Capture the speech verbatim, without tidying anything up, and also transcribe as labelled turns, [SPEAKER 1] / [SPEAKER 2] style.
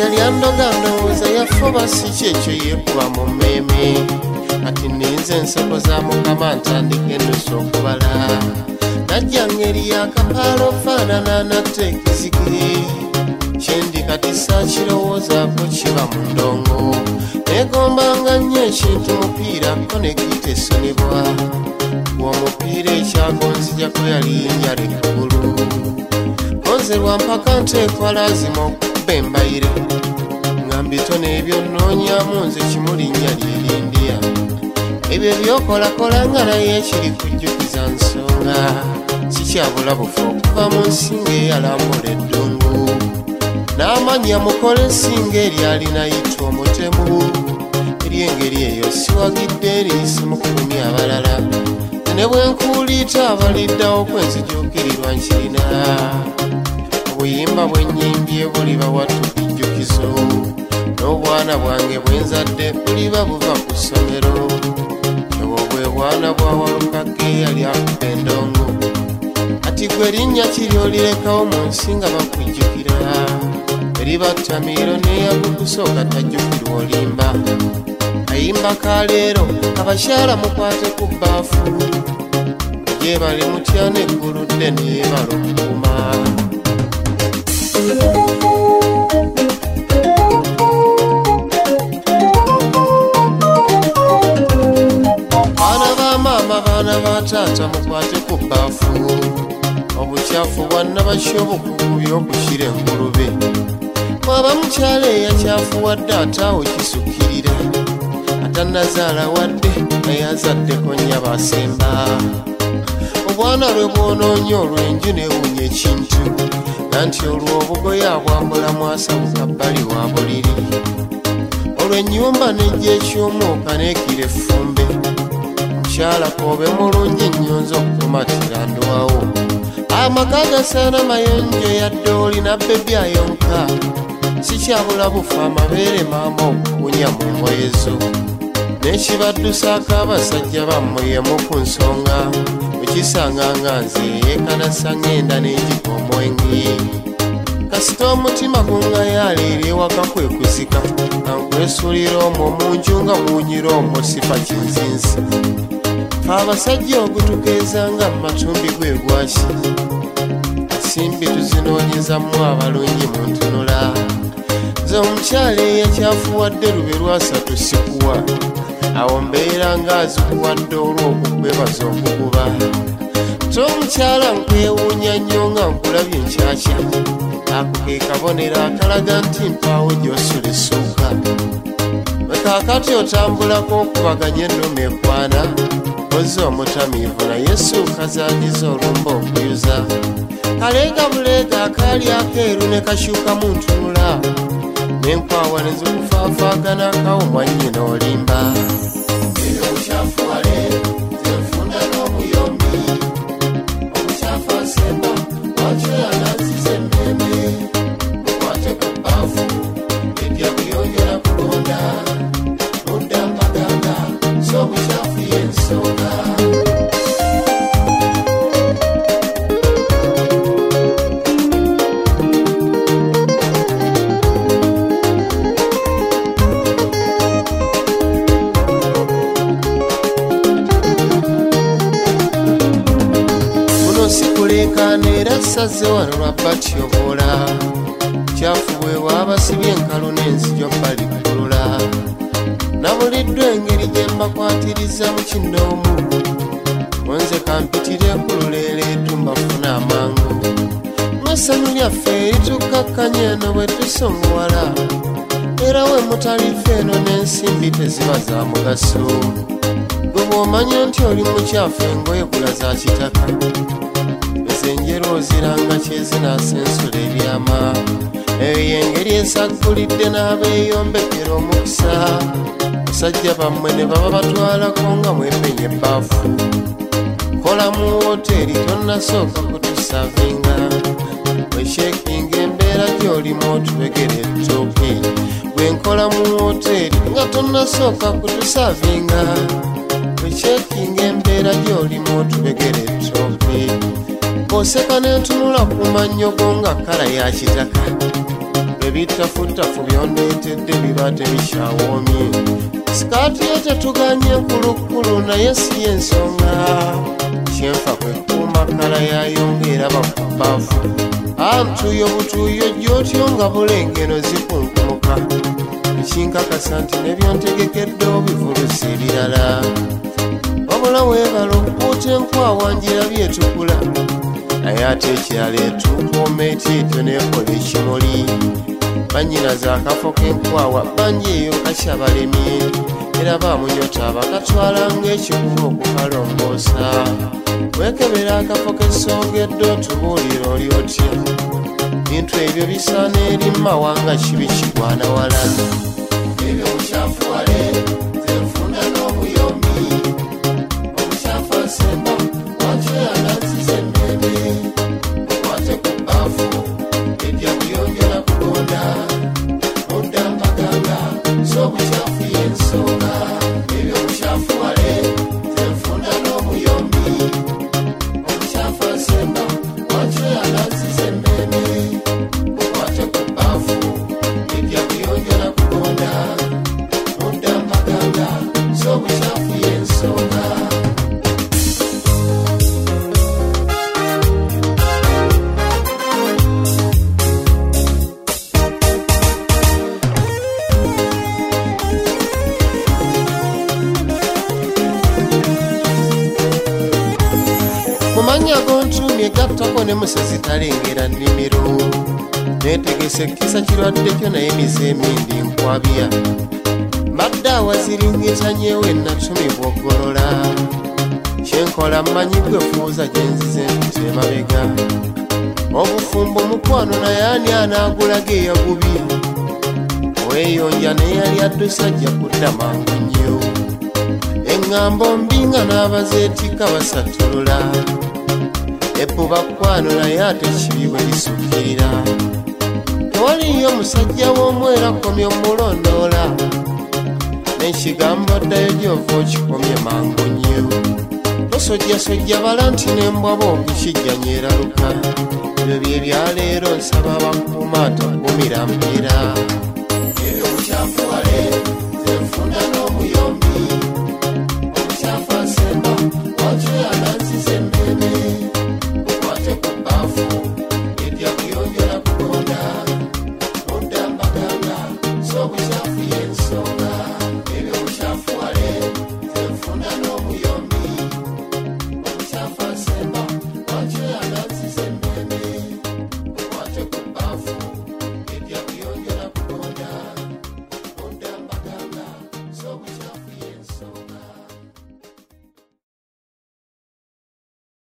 [SPEAKER 1] yali andoga ndowooza yafuba si kyekyo yekuba mu mmeeme ati ninze enseko za mukama ntandika ennusu okubala najja ngeri yakapaalo faanana natte ekizige kyendi kati saakirowoozaako kiba mu ndongo negombanga nnyo ekintu mupiira ko ne giyita essonibwa omupiira ekyagonzijako yali njala ekkulu konzerwa mpaka nteekwa laazima okuba embayire nga mbitone ebyo nnoonyaamu nze kimulinnya lyerindiya ebyo byokolakola nga naye kiri kujjukiza nsonga sikyabula bufu okuva mu nsinga eyalambula eddungu n'amanya mukole ensinga eryalina yitwa omutemu eryengeri eyo siwagidde eriisi mu kumi abalala ne bwenkuuliita abaliddawo kwenzijuukirirwa nkirina obuyimba bwenyimbye buliba wattu bijjukizo n'obwana bwange bwenzadde buliba buva ku ssomero obwo bwe bwana bwawalukage yali akuba endongo ati gwe linnya kiri olirekawo mu nsi nga bakujjukira eriba ttamiiro neyagukusooka tajjukirwa olimba ayimba kaleero abakyala mukwate ku bbaafu gye bali mutya negguludde neyebala okuuma baana ba maama baana ba taata mukwate ku bbaafu obukyafu bwanna basyobukugu by'okushyira engulube mwaba mukyala eyakyafuwadde ataawo kisukkirira atannazaala wadde naye azaddeko nnya basemba obwana lwe bwonoonya olw'enju neewunya ekintu nanti olwo obugoye abwambula mwasabuka bbali wa buliri olw'ennyumba nejja ekyomwoka neekira effumbe mukyala koobe mulungi nnyonza okukumatira ndwawo amaka gasaana mayonjo yadde olina bebi ayonka sikyabula bufa amabeere maama okukunya mu ngoye zo n'ekibaddusaako abasajja bammuyemu ku nsonga okisanga nga nze yeekanasa ngenda n'enjika omwengi kasita omutima gungayaala eri ewaka kwe kuzika ankwesulira omwo munju nga muwunyira omwo sifa kinzinzi fe abasajja ogutukeeza nga mu matumbi gwe gwaki simbi tuzinoonyezamu abalungi mu ntunula nze omukyala eyakyafuwadde lube lwasatu sikuwa awo mbeera ng'azikuwadde olw'okukwebaza okuguba te omukyala nkwewuunya nnyo nga nkulabye enkyakya ako ke kabonero akalaga nti mpaawo gy'osula essuuka bwe kaakati otambulako okubaganya ennume ekwana oze omutamiivu naye essuuka zandiza olumba okuyuza kaleega buleega akaali akeeru ne kakyukamu ntunula n'enkwawa ne zikufaafaagana akawo mwannyina olimba ebyo bukyafuwale zenfunda n'omuyombi omukyafu asemba wakyo yananziza emmeeme mukwate ku bbaafu ebya buyonjera kugonda nodda mbaganga so obukyafu y'ensonga era saze wano lwa batyobola kyafuweebwa abasibye enkalu n'enzijo balikulula nabuliddwa engeri gye mbakwatiriza mu kinoomu onze kampitire kululeera etu mbafuna amangu n'essanyu lyaffe eritukakkanya eno bwe tusongowala era we mutalifa eno n'ensimbi teziba za mugaso gwe bw'omanya nti oli mukyafu engoye gula za kitaka enjero oziranga kyezinaasa ensula ebyama eyo y'engeri esaggulidde n'abeeyombekera omukisa basajja bammwe ne baba batwalako nga mwepenye ebbaafu kola mu woteeri tonnasooka kutusavinga weshekinga embeera gy'olimu otubegera ettooke gwe nkola mu woteeri nga tonnasooka kutusavinga weshekinga embeera gy'olimu otubegera ettooke oseka n'entunula ku mannyo go nga kkala ya kitaka ebitafutafu byondeetedde biba tebikyawoomye sikaati yo tetuganye nkulukulu naye si y'ensonga kyenfa kwe kuuma kala yayo ng'eraba ku bbaafu antuyo butuyo gy'otyo nga bulengeno zikunkumuka ekinkakasa nti nebyontegekedde obivulusa ebirala wabula weebala okukuuta enkwawanjira byetukula naye ate ekirala etukuuma eti etyo neekola ekimuli bannyinaza akafo k'enkwawa bangi eyo kasyabalemye era baamunyota bakatwala ng'ekikuba okukalongoosa wekebera akafo k'essongedde otubuulira oli otya bintu ebyo bisaana eri mawanga kibi kigwana wala ebyo mukyafuwale zenfunda n'omuyombi omukyafu asemba wakyeyanansiza emmeme mukwate ku bbaafu edya kuyonjera kugonda mudda mbaganga z'obukyafu y'ensonga ebyo mukyafuwale zenfunda n'omuyombi omukyafu asemba wakyeyanansiza emmeme mukwate ku bbaafu edya kuyonjera kugonda mudda mbaganga z'obukyafu y'ensonga mumanya gontumye gattako ne musezi talengera nnimiro neetegese ekkisa kirwadde kyo naye mize emindi nkwabya mbadde awaziringita nyewo ennatumibwa oggolola kyenkola mmanyi gwe fuuza gye nzize mpita emabega obufumbo mukwano naye ani anaagulaga eyagubi weeyonja neyali addusajja kudda mangu nnyo eŋŋambo mbi nga n'abazeetika basatulula ebbuba kwano naye ate kibi bwe lisukkirira tewaliyo musajja w'omwera komye omulondoola n'ekigambo ddayo gy'ova okikomye mangu nnyo tosojjasojja bala nti n'embwa bombi kijja nyeraluka ebyo bye byaleero nsaba abakuuma atakumira mpeera